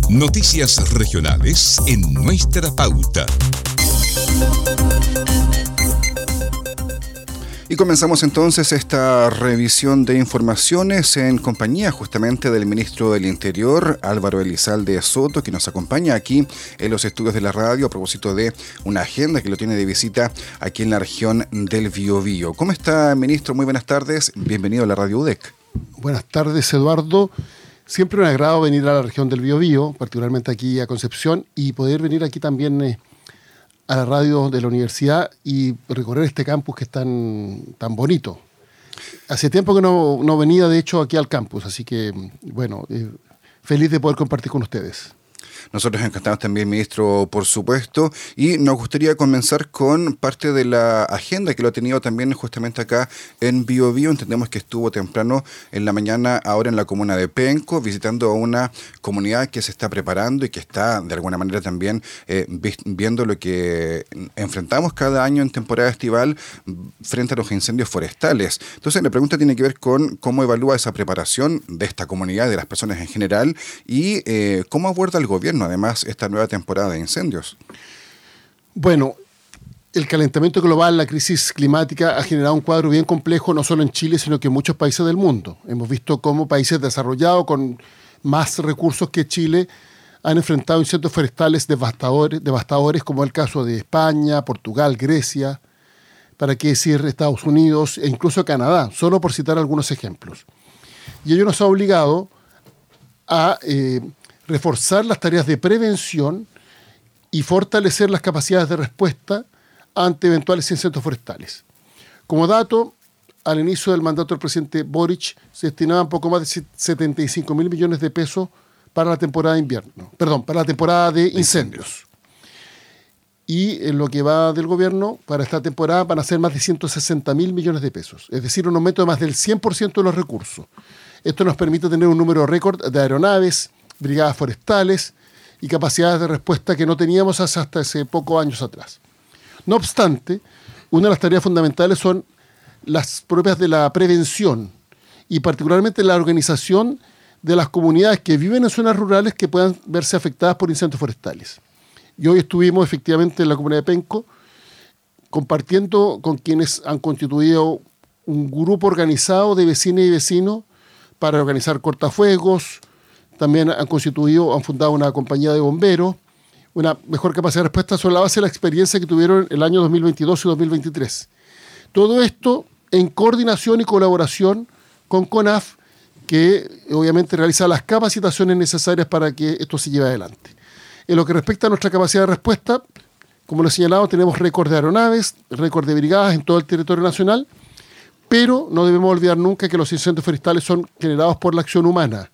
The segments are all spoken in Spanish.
Noticias regionales en Nuestra Pauta. Y comenzamos entonces esta revisión de informaciones en compañía justamente del ministro del Interior, Álvaro Elizalde Soto, que nos acompaña aquí en los estudios de la radio a propósito de una agenda que lo tiene de visita aquí en la región del Biobío. ¿Cómo está, ministro? Muy buenas tardes. Bienvenido a la Radio UDEC. Buenas tardes, Eduardo. Siempre un agrado venir a la región del Biobío, particularmente aquí a Concepción, y poder venir aquí también a la radio de la universidad y recorrer este campus que es tan bonito. Hace tiempo que no venía, de hecho, aquí al campus, así que, bueno, feliz de poder compartir con ustedes. Nosotros encantados también, ministro, por supuesto, y nos gustaría comenzar con parte de la agenda que lo ha tenido también justamente acá en Biobío. Entendemos que estuvo temprano en la mañana ahora en la comuna de Penco, visitando a una comunidad que se está preparando y que está de alguna manera también viendo lo que enfrentamos cada año en temporada estival frente a los incendios forestales. Entonces la pregunta tiene que ver con cómo evalúa esa preparación de esta comunidad, de las personas en general, y cómo aborda el gobierno además esta nueva temporada de incendios. Bueno, el calentamiento global, la crisis climática ha generado un cuadro bien complejo no solo en Chile, sino que en muchos países del mundo. Hemos visto cómo países desarrollados con más recursos que Chile han enfrentado incendios forestales devastadores, como el caso de España, Portugal, Grecia, para qué decir Estados Unidos e incluso Canadá, solo por citar algunos ejemplos. Y ello nos ha obligado a reforzar las tareas de prevención y fortalecer las capacidades de respuesta ante eventuales incendios forestales. Como dato, al inicio del mandato del presidente Boric se destinaban poco más de 75.000 millones de pesos para la temporada de para la temporada de incendios. Y en lo que va del gobierno, para esta temporada van a ser más de 160.000 millones de pesos, es decir, un aumento de más del 100% de los recursos. Esto nos permite tener un número récord de aeronaves, brigadas forestales y capacidades de respuesta que no teníamos hasta hace pocos años atrás. No obstante, una de las tareas fundamentales son las propias de la prevención y particularmente la organización de las comunidades que viven en zonas rurales que puedan verse afectadas por incendios forestales. Y hoy estuvimos efectivamente en la comunidad de Penco compartiendo con quienes han constituido un grupo organizado de vecinas y vecinos para organizar cortafuegos. También han fundado una compañía de bomberos, una mejor capacidad de respuesta sobre la base de la experiencia que tuvieron el año 2022 y 2023. Todo esto en coordinación y colaboración con CONAF, que obviamente realiza las capacitaciones necesarias para que esto se lleve adelante. En lo que respecta a nuestra capacidad de respuesta, como lo he señalado, tenemos récord de aeronaves, récord de brigadas en todo el territorio nacional, pero no debemos olvidar nunca que los incendios forestales son generados por la acción humana.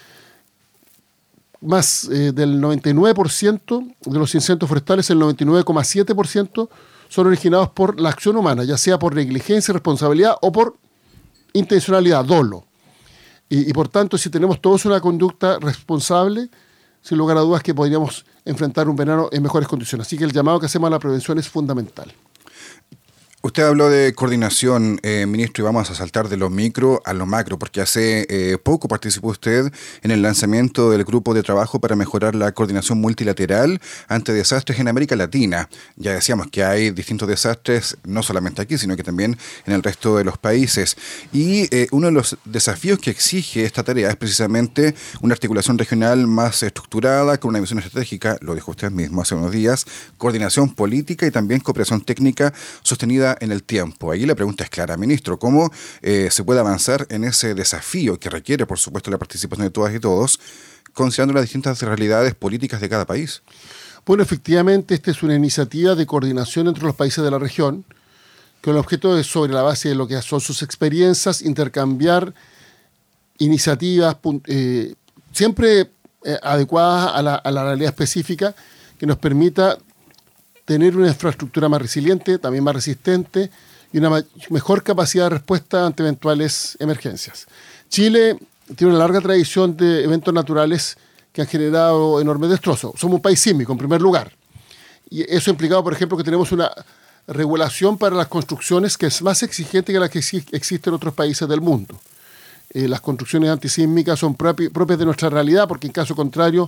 Más del 99% de los incendios forestales, el 99,7%, son originados por la acción humana, ya sea por negligencia, responsabilidad o por intencionalidad, dolo. Y por tanto, si tenemos todos una conducta responsable, sin lugar a dudas que podríamos enfrentar un verano en mejores condiciones. Así que el llamado que hacemos a la prevención es fundamental. Usted habló de coordinación, ministro, y vamos a saltar de lo micro a lo macro, porque hace poco participó usted en el lanzamiento del grupo de trabajo para mejorar la coordinación multilateral ante desastres en América Latina. Ya decíamos que hay distintos desastres, no solamente aquí, sino que también en el resto de los países. Y uno de los desafíos que exige esta tarea es precisamente una articulación regional más estructurada, con una visión estratégica, lo dijo usted mismo hace unos días, coordinación política y también cooperación técnica sostenida en el tiempo. Ahí la pregunta es clara, ministro, ¿cómo se puede avanzar en ese desafío que requiere, por supuesto, la participación de todas y todos, considerando las distintas realidades políticas de cada país? Bueno, efectivamente, esta es una iniciativa de coordinación entre los países de la región, que el objeto es, sobre la base de lo que son sus experiencias, intercambiar iniciativas siempre adecuadas a la realidad específica, que nos permita tener una infraestructura más resiliente, también más resistente y una mejor capacidad de respuesta ante eventuales emergencias. Chile tiene una larga tradición de eventos naturales que han generado enormes destrozos. Somos un país sísmico, en primer lugar. Y eso ha implicado, por ejemplo, que tenemos una regulación para las construcciones que es más exigente que la que existe en otros países del mundo. Las construcciones antisísmicas son propias de nuestra realidad, porque en caso contrario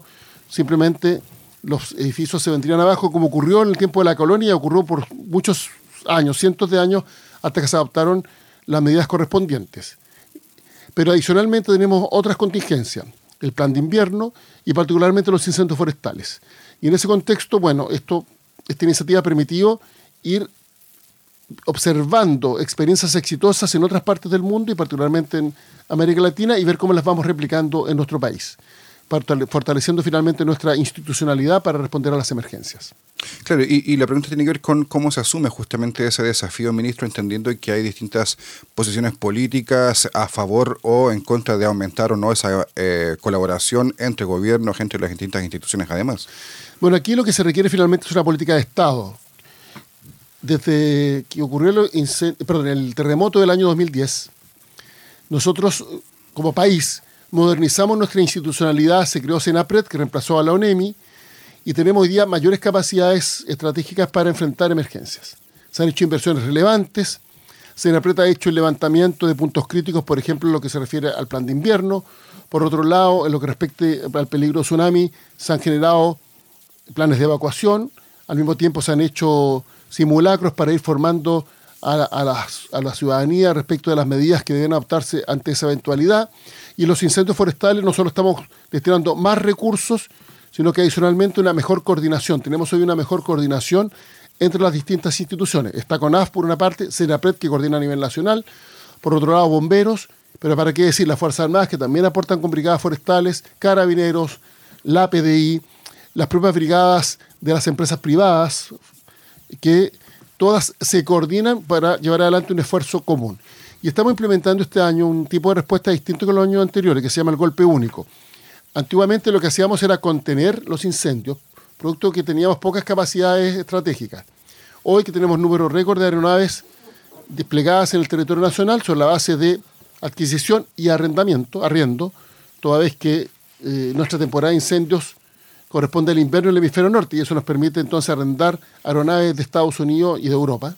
simplemente los edificios se vendrían abajo, como ocurrió en el tiempo de la colonia y ocurrió por muchos años, cientos de años, hasta que se adoptaron las medidas correspondientes. Pero adicionalmente tenemos otras contingencias, el plan de invierno y particularmente los incendios forestales. Y en ese contexto, bueno, esta iniciativa ha permitido ir observando experiencias exitosas en otras partes del mundo y particularmente en América Latina y ver cómo las vamos replicando en nuestro país, fortaleciendo finalmente nuestra institucionalidad para responder a las emergencias. Claro, y la pregunta tiene que ver con cómo se asume justamente ese desafío, ministro, entendiendo que hay distintas posiciones políticas a favor o en contra de aumentar o no esa colaboración entre gobiernos, entre las distintas instituciones además. Bueno, aquí lo que se requiere finalmente es una política de Estado. Desde que ocurrió el terremoto del año 2010, nosotros como país modernizamos nuestra institucionalidad, se creó Senapred, que reemplazó a la ONEMI, y tenemos hoy día mayores capacidades estratégicas para enfrentar emergencias. Se han hecho inversiones relevantes, Senapred ha hecho el levantamiento de puntos críticos, por ejemplo, en lo que se refiere al plan de invierno. Por otro lado, en lo que respecta al peligro tsunami, se han generado planes de evacuación, al mismo tiempo se han hecho simulacros para ir formando a la ciudadanía respecto de las medidas que deben adoptarse ante esa eventualidad. Y los incendios forestales no solo estamos destinando más recursos, sino que adicionalmente una mejor coordinación. Tenemos hoy una mejor coordinación entre las distintas instituciones. Está CONAF por una parte, Senapred que coordina a nivel nacional, por otro lado bomberos, pero para qué decir las Fuerzas Armadas que también aportan con brigadas forestales, carabineros, la PDI, las propias brigadas de las empresas privadas, que todas se coordinan para llevar adelante un esfuerzo común. Y estamos implementando este año un tipo de respuesta distinto que los años anteriores, que se llama el golpe único. Antiguamente lo que hacíamos era contener los incendios, producto que teníamos pocas capacidades estratégicas. Hoy que tenemos número récord de aeronaves desplegadas en el territorio nacional sobre la base de adquisición y arriendo, toda vez que nuestra temporada de incendios corresponde al invierno en el hemisferio norte y eso nos permite entonces arrendar aeronaves de Estados Unidos y de Europa.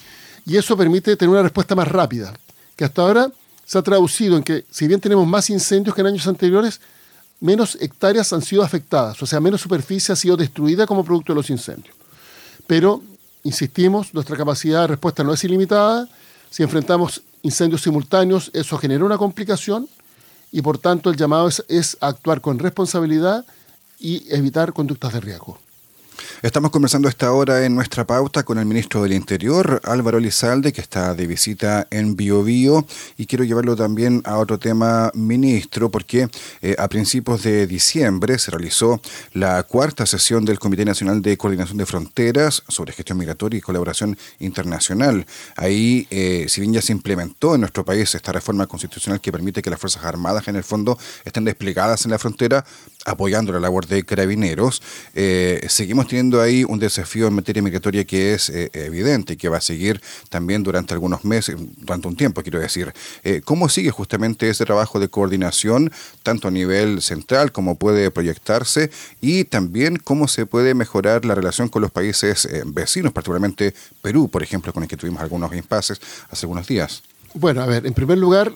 Y eso permite tener una respuesta más rápida, que hasta ahora se ha traducido en que si bien tenemos más incendios que en años anteriores, menos hectáreas han sido afectadas, o sea, menos superficie ha sido destruida como producto de los incendios. Pero, insistimos, nuestra capacidad de respuesta no es ilimitada. Si enfrentamos incendios simultáneos, eso genera una complicación y, por tanto, el llamado es actuar con responsabilidad y evitar conductas de riesgo. Estamos conversando a esta hora en nuestra pauta con el ministro del Interior, Álvaro Elizalde, que está de visita en Biobío, y quiero llevarlo también a otro tema, ministro, porque a principios de diciembre se realizó la cuarta sesión del Comité Nacional de Coordinación de Fronteras sobre Gestión Migratoria y Colaboración Internacional. Ahí, si bien ya se implementó en nuestro país esta reforma constitucional que permite que las Fuerzas Armadas, en el fondo, estén desplegadas en la frontera, apoyando la labor de carabineros, seguimos teniendo ahí un desafío en materia migratoria que es evidente y que va a seguir también durante algunos meses, durante un tiempo, quiero decir. ¿Cómo sigue justamente ese trabajo de coordinación, tanto a nivel central como puede proyectarse, y también cómo se puede mejorar la relación con los países vecinos, particularmente Perú, por ejemplo, con el que tuvimos algunos impases hace algunos días? Bueno, a ver, en primer lugar,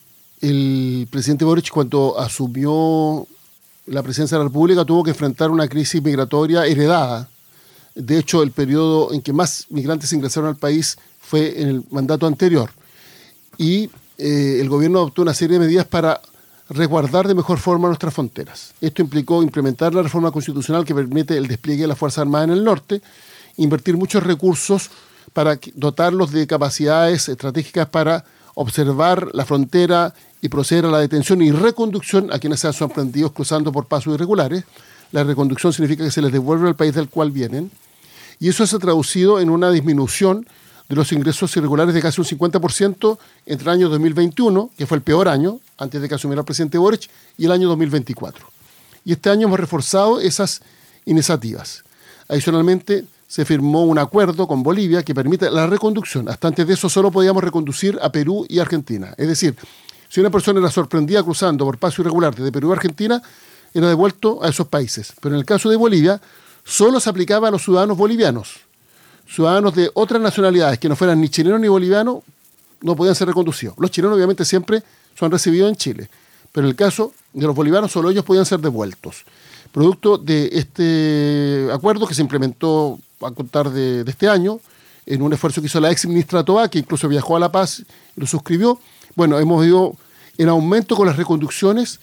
el presidente Boric, cuando asumió la presidencia de la República, tuvo que enfrentar una crisis migratoria heredada. De hecho, el periodo en que más migrantes ingresaron al país fue en el mandato anterior. Y el gobierno adoptó una serie de medidas para resguardar de mejor forma nuestras fronteras. Esto implicó implementar la reforma constitucional que permite el despliegue de las Fuerzas Armadas en el norte, invertir muchos recursos para dotarlos de capacidades estratégicas para observar la frontera y proceder a la detención y reconducción a quienes sean sorprendidos cruzando por pasos irregulares. La reconducción significa que se les devuelve al país del cual vienen. Y eso se ha traducido en una disminución de los ingresos irregulares de casi un 50% entre el año 2021, que fue el peor año, antes de que asumiera el presidente Boric, y el año 2024. Y este año hemos reforzado esas iniciativas. Adicionalmente, se firmó un acuerdo con Bolivia que permite la reconducción. Hasta antes de eso solo podíamos reconducir a Perú y Argentina. Es decir, si una persona era sorprendida cruzando por paso irregular desde Perú a Argentina, era devuelto a esos países. Pero en el caso de Bolivia, solo se aplicaba a los ciudadanos bolivianos. Ciudadanos de otras nacionalidades que no fueran ni chilenos ni bolivianos no podían ser reconducidos. Los chilenos obviamente siempre son recibidos en Chile, pero en el caso de los bolivianos solo ellos podían ser devueltos. Producto de este acuerdo que se implementó a contar de este año, en un esfuerzo que hizo la ex ministra Tobá, que incluso viajó a La Paz y lo suscribió, bueno, hemos ido en aumento con las reconducciones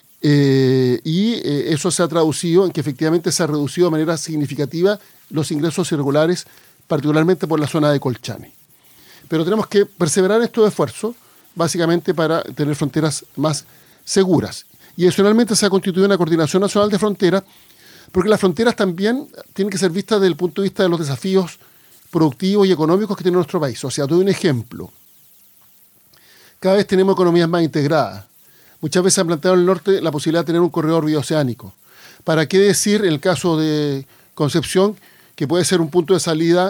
eso se ha traducido en que efectivamente se ha reducido de manera significativa los ingresos irregulares, particularmente por la zona de Colchane. Pero tenemos que perseverar en estos esfuerzos, básicamente para tener fronteras más seguras. Y adicionalmente se ha constituido una coordinación nacional de fronteras, porque las fronteras también tienen que ser vistas desde el punto de vista de los desafíos productivos y económicos que tiene nuestro país. O sea, doy un ejemplo. Cada vez tenemos economías más integradas. Muchas veces se ha planteado en el norte la posibilidad de tener un corredor bioceánico. ¿Para qué decir, en el caso de Concepción, que puede ser un punto de salida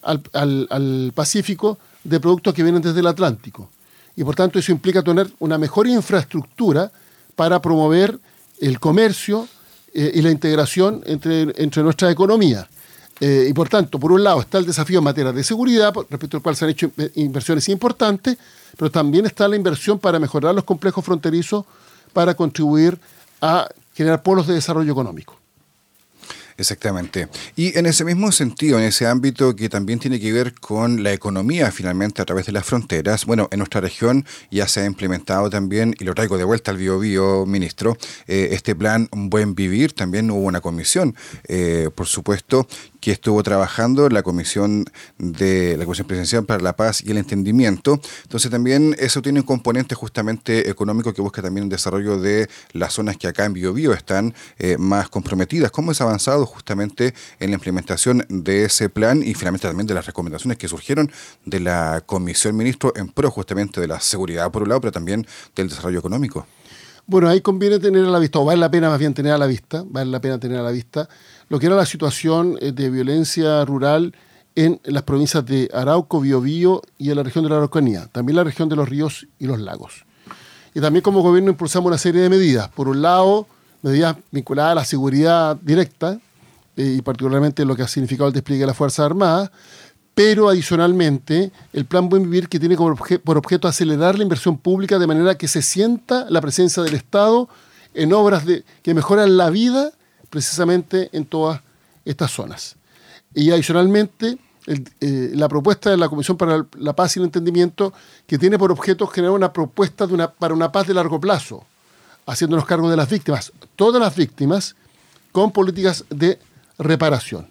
al Pacífico de productos que vienen desde el Atlántico? Y por tanto eso implica tener una mejor infraestructura para promover el comercio y la integración entre nuestras economías. Y por tanto, por un lado está el desafío en materia de seguridad, respecto al cual se han hecho inversiones importantes, pero también está la inversión para mejorar los complejos fronterizos para contribuir a generar polos de desarrollo económico. Exactamente. Y en ese mismo sentido, en ese ámbito que también tiene que ver con la economía finalmente a través de las fronteras, bueno, en nuestra región ya se ha implementado también, y lo traigo de vuelta al Biobío, ministro, este plan Buen Vivir. También hubo una comisión, por supuesto, que estuvo trabajando la Comisión Presidencial para la Paz y el Entendimiento. Entonces también eso tiene un componente justamente económico que busca también el desarrollo de las zonas que acá en Biobío están más comprometidas. ¿Cómo es avanzado justamente en la implementación de ese plan y finalmente también de las recomendaciones que surgieron de la Comisión, ministro, en pro justamente de la seguridad por un lado, pero también del desarrollo económico? Bueno, ahí conviene tener a la vista, o vale la pena más bien tener a la vista, lo que era la situación de violencia rural en las provincias de Arauco, Biobío y en la región de la Araucanía, también la región de los ríos y los lagos. Y también como gobierno impulsamos una serie de medidas. Por un lado, medidas vinculadas a la seguridad directa, y particularmente lo que ha significado el despliegue de las Fuerzas Armadas, pero adicionalmente el Plan Buen Vivir, que tiene por objeto acelerar la inversión pública de manera que se sienta la presencia del Estado en obras que mejoran la vida precisamente en todas estas zonas. Y adicionalmente la propuesta de la Comisión para la Paz y el Entendimiento, que tiene por objeto generar una propuesta para una paz de largo plazo, haciéndonos cargo de las víctimas, todas las víctimas, con políticas de reparación.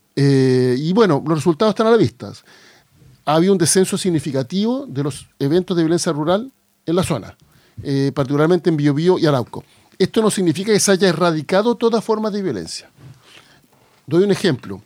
Y bueno, los resultados están a la vista. Ha habido un descenso significativo de los eventos de violencia rural en la zona, particularmente en Biobío y Arauco. Esto no significa que se haya erradicado toda forma de violencia. Doy un ejemplo.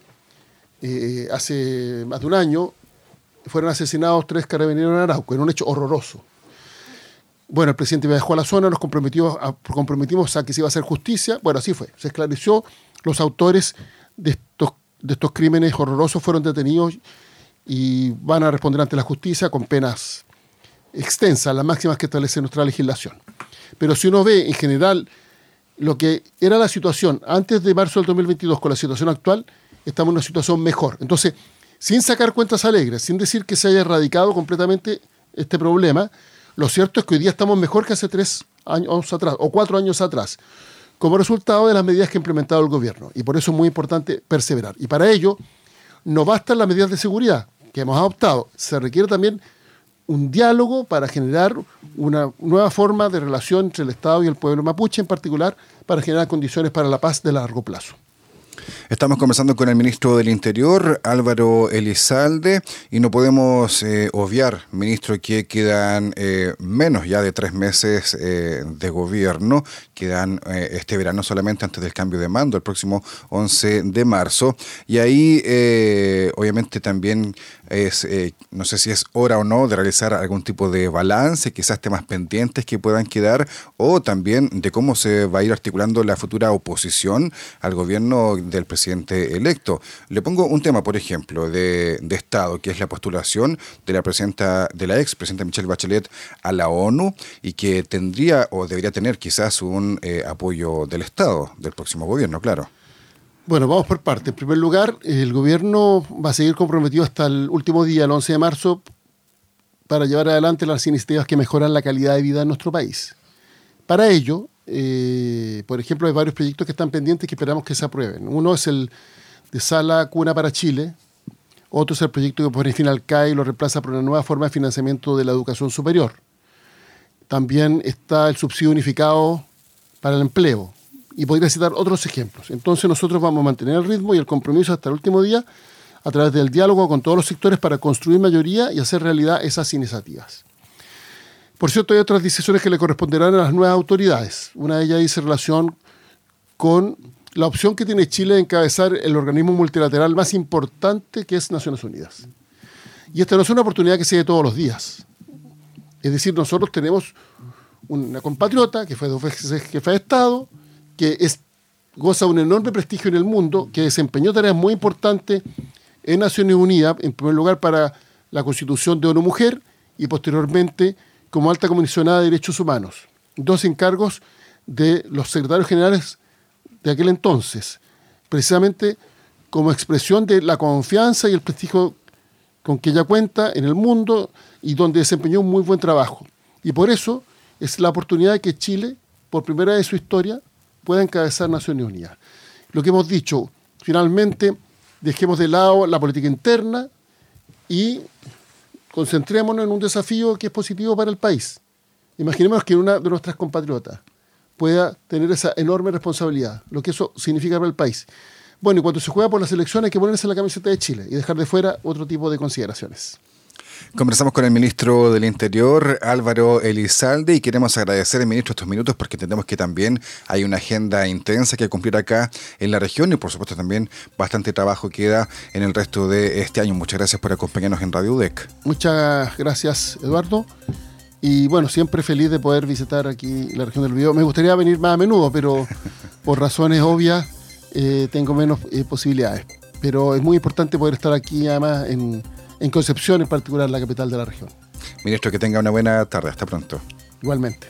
Hace más de un año fueron asesinados 3 carabineros en Arauco, en un hecho horroroso. Bueno, el presidente viajó a la zona, nos comprometimos a que se iba a hacer justicia. Bueno, así fue. Se esclareció. Los autores de estos crímenes horrorosos fueron detenidos y van a responder ante la justicia con penas extensas, las máximas que establece nuestra legislación. Pero si uno ve en general lo que era la situación antes de marzo del 2022 con la situación actual, estamos en una situación mejor. Entonces, sin sacar cuentas alegres, sin decir que se haya erradicado completamente este problema, lo cierto es que hoy día estamos mejor que hace 3 años atrás o 4 años atrás, como resultado de las medidas que ha implementado el gobierno. Y por eso es muy importante perseverar. Y para ello, no bastan las medidas de seguridad que hemos adoptado. Se requiere también un diálogo para generar una nueva forma de relación entre el Estado y el pueblo mapuche, en particular, para generar condiciones para la paz de largo plazo. Estamos conversando con el ministro del Interior, Álvaro Elizalde, y no podemos obviar, ministro, que quedan menos ya de 3 meses de gobierno, quedan este verano solamente antes del cambio de mando, el próximo 11 de marzo, y ahí obviamente también no sé si es hora o no de realizar algún tipo de balance, quizás temas pendientes que puedan quedar, o también de cómo se va a ir articulando la futura oposición al gobierno del presidente electo. Le pongo un tema, por ejemplo, de Estado, que es la postulación de la ex presidenta Michelle Bachelet a la ONU, y que tendría o debería tener quizás un apoyo del Estado, del próximo gobierno, claro. Bueno, vamos por parte. En primer lugar, el gobierno va a seguir comprometido hasta el último día, el 11 de marzo, para llevar adelante las iniciativas que mejoran la calidad de vida en nuestro país. Para ello, por ejemplo, hay varios proyectos que están pendientes que esperamos que se aprueben. Uno es el de Sala Cuna para Chile. Otro es el proyecto que pone fin al CAE y lo reemplaza por una nueva forma de financiamiento de la educación superior. También está el subsidio unificado para el empleo. Y podría citar otros ejemplos. Entonces nosotros vamos a mantener el ritmo y el compromiso hasta el último día a través del diálogo con todos los sectores para construir mayoría y hacer realidad esas iniciativas. Por cierto, hay otras decisiones que le corresponderán a las nuevas autoridades. Una de ellas dice relación con la opción que tiene Chile de encabezar el organismo multilateral más importante, que es Naciones Unidas. Y esta no es una oportunidad que se dé todos los días. Es decir, nosotros tenemos una compatriota que fue 2 veces jefa de Estado, que goza de un enorme prestigio en el mundo, que desempeñó tareas muy importantes en Naciones Unidas, en primer lugar para la Constitución de ONU-Mujer y posteriormente como alta comisionada de Derechos Humanos. 2 encargos de los secretarios generales de aquel entonces, precisamente como expresión de la confianza y el prestigio con que ella cuenta en el mundo y donde desempeñó un muy buen trabajo. Y por eso es la oportunidad de que Chile, por primera vez en su historia, pueda encabezar Naciones Unidas. Lo que hemos dicho, finalmente, dejemos de lado la política interna y concentrémonos en un desafío que es positivo para el país. Imaginemos que una de nuestras compatriotas pueda tener esa enorme responsabilidad, lo que eso significa para el país. Bueno, y cuando se juega por la selección hay que ponerse la camiseta de Chile y dejar de fuera otro tipo de consideraciones. Conversamos con el ministro del Interior, Álvaro Elizalde, y queremos agradecer al ministro estos minutos porque entendemos que también hay una agenda intensa que cumplir acá en la región y por supuesto también bastante trabajo queda en el resto de este año. Muchas gracias por acompañarnos en Radio UDEC. Muchas gracias, Eduardo. Y bueno, siempre feliz de poder visitar aquí la región del Biobío. Me gustaría venir más a menudo, pero por razones obvias tengo menos posibilidades. Pero es muy importante poder estar aquí además en Concepción, en particular la capital de la región. Ministro, que tenga una buena tarde. Hasta pronto. Igualmente.